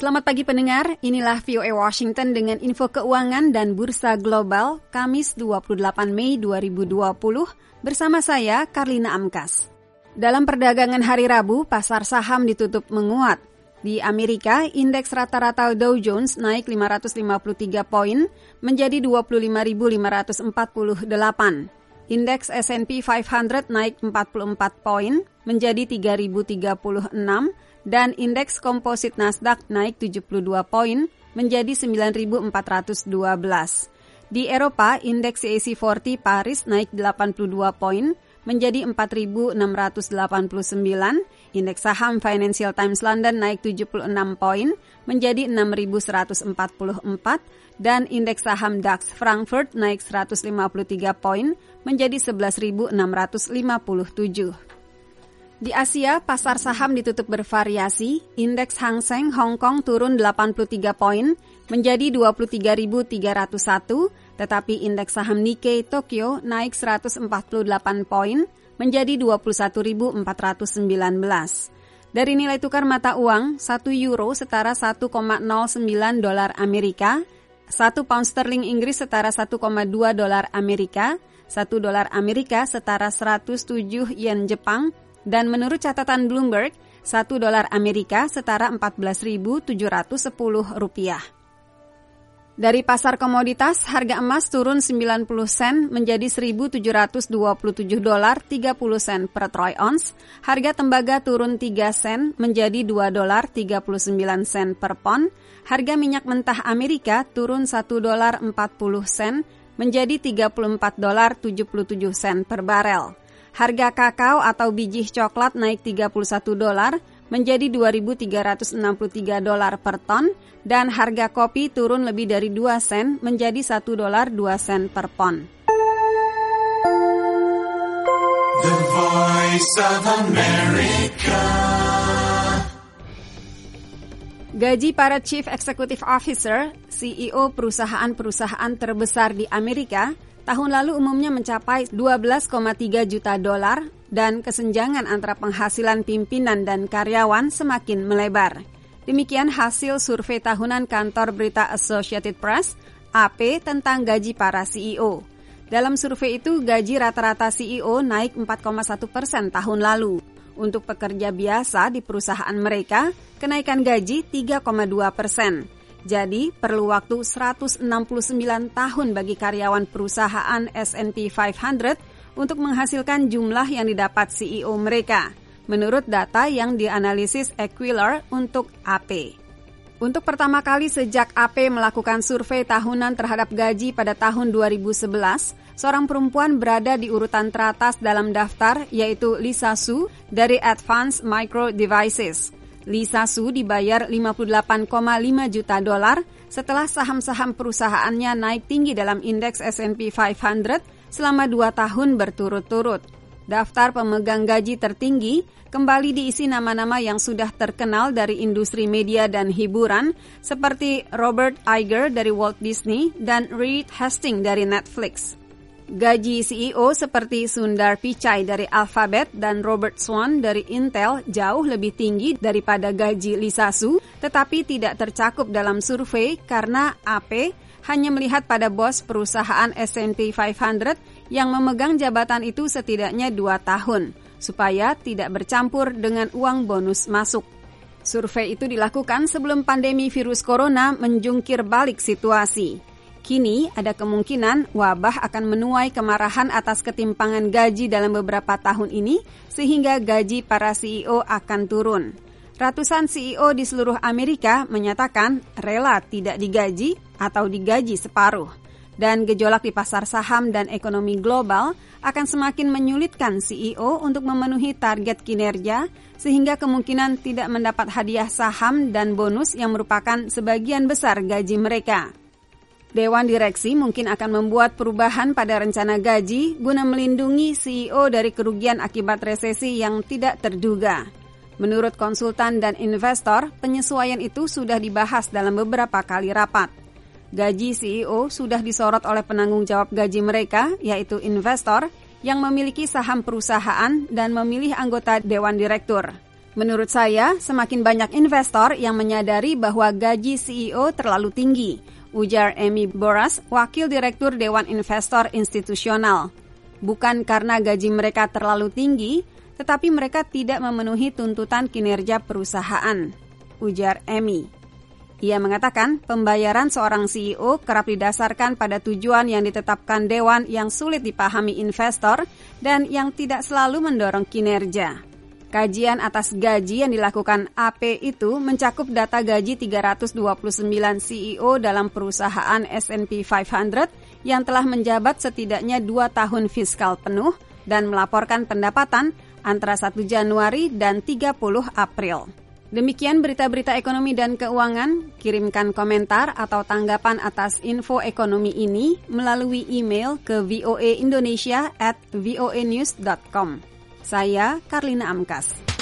Selamat pagi pendengar, inilah VOA Washington dengan info keuangan dan bursa global Kamis 28 Mei 2020 bersama saya Karlina Amkas. Dalam perdagangan hari Rabu, pasar saham ditutup menguat. Di Amerika, indeks rata-rata Dow Jones naik 553 poin menjadi 25.548. Indeks S&P 500 naik 44 poin menjadi 3.036 dan indeks komposit Nasdaq naik 72 poin menjadi 9.412. Di Eropa, indeks CAC 40 Paris naik 82 poin menjadi 4.689, indeks saham Financial Times London naik 76 poin menjadi 6.144 dan indeks saham DAX Frankfurt naik 153 poin menjadi 11.657. Di Asia, pasar saham ditutup bervariasi. Indeks Hang Seng Hong Kong turun 83 poin menjadi 23.301, tetapi indeks saham Nikkei Tokyo naik 148 poin menjadi 21.419. Dari nilai tukar mata uang, 1 euro setara 1,09 dolar Amerika, 1 pound sterling Inggris setara 1,2 dolar Amerika, 1 dolar Amerika setara 107 yen Jepang, dan menurut catatan Bloomberg, 1 dolar Amerika setara 14.710 rupiah. Dari pasar komoditas, harga emas turun 90 sen menjadi 1.727 dolar 30 sen per troy ounce. Harga tembaga turun 3 sen menjadi 2 dolar 39 sen per pon. Harga minyak mentah Amerika turun 1 dolar 40 sen menjadi 34 dolar 77 sen per barel. Harga kakao atau biji coklat naik 31 dolar menjadi 2.363 dolar per ton dan harga kopi turun lebih dari 2 sen menjadi 1 dolar 2 sen per pon. The Voice of America. Gaji para Chief Executive Officer, CEO perusahaan-perusahaan terbesar di Amerika, tahun lalu umumnya mencapai 12,3 juta dolar dan kesenjangan antara penghasilan pimpinan dan karyawan semakin melebar. Demikian hasil survei tahunan kantor berita Associated Press, AP, tentang gaji para CEO. Dalam survei itu, gaji rata-rata CEO naik 4,1% tahun lalu. Untuk pekerja biasa di perusahaan mereka, kenaikan gaji 3,2%. Jadi, perlu waktu 169 tahun bagi karyawan perusahaan S&P 500 untuk menghasilkan jumlah yang didapat CEO mereka, menurut data yang dianalisis Equilar untuk AP. Untuk pertama kali sejak AP melakukan survei tahunan terhadap gaji pada tahun 2011, seorang perempuan berada di urutan teratas dalam daftar, yaitu Lisa Su dari Advanced Micro Devices. Lisa Su dibayar 58,5 juta dolar setelah saham-saham perusahaannya naik tinggi dalam indeks S&P 500 selama 2 tahun berturut-turut. Daftar pemegang gaji tertinggi kembali diisi nama-nama yang sudah terkenal dari industri media dan hiburan seperti Robert Iger dari Walt Disney dan Reed Hastings dari Netflix. Gaji CEO seperti Sundar Pichai dari Alphabet dan Robert Swan dari Intel jauh lebih tinggi daripada gaji Lisa Su, tetapi tidak tercakup dalam survei karena AP hanya melihat pada bos perusahaan S&P 500 yang memegang jabatan itu setidaknya 2 tahun, supaya tidak bercampur dengan uang bonus masuk. Survei itu dilakukan sebelum pandemi virus corona menjungkir balik situasi. Kini ada kemungkinan wabah akan menuai kemarahan atas ketimpangan gaji dalam beberapa tahun ini sehingga gaji para CEO akan turun. Ratusan CEO di seluruh Amerika menyatakan rela tidak digaji atau digaji separuh. Dan gejolak di pasar saham dan ekonomi global akan semakin menyulitkan CEO untuk memenuhi target kinerja sehingga kemungkinan tidak mendapat hadiah saham dan bonus yang merupakan sebagian besar gaji mereka. Dewan Direksi mungkin akan membuat perubahan pada rencana gaji guna melindungi CEO dari kerugian akibat resesi yang tidak terduga. Menurut konsultan dan investor, penyesuaian itu sudah dibahas dalam beberapa kali rapat. Gaji CEO sudah disorot oleh penanggung jawab gaji mereka, yaitu investor, yang memiliki saham perusahaan dan memilih anggota Dewan Direktur. Menurut saya, semakin banyak investor yang menyadari bahwa gaji CEO terlalu tinggi, ujar Amy Boras, Wakil Direktur Dewan Investor Institusional. Bukan karena gaji mereka terlalu tinggi, tetapi mereka tidak memenuhi tuntutan kinerja perusahaan, ujar Amy. Ia mengatakan pembayaran seorang CEO kerap didasarkan pada tujuan yang ditetapkan dewan yang sulit dipahami investor dan yang tidak selalu mendorong kinerja. Kajian atas gaji yang dilakukan AP itu mencakup data gaji 329 CEO dalam perusahaan S&P 500 yang telah menjabat setidaknya 2 tahun fiskal penuh dan melaporkan pendapatan antara 1 Januari dan 30 April. Demikian berita-berita ekonomi dan keuangan. Kirimkan komentar atau tanggapan atas info ekonomi ini melalui email ke voaindonesia@voanews.com. Saya Karlina Amkas.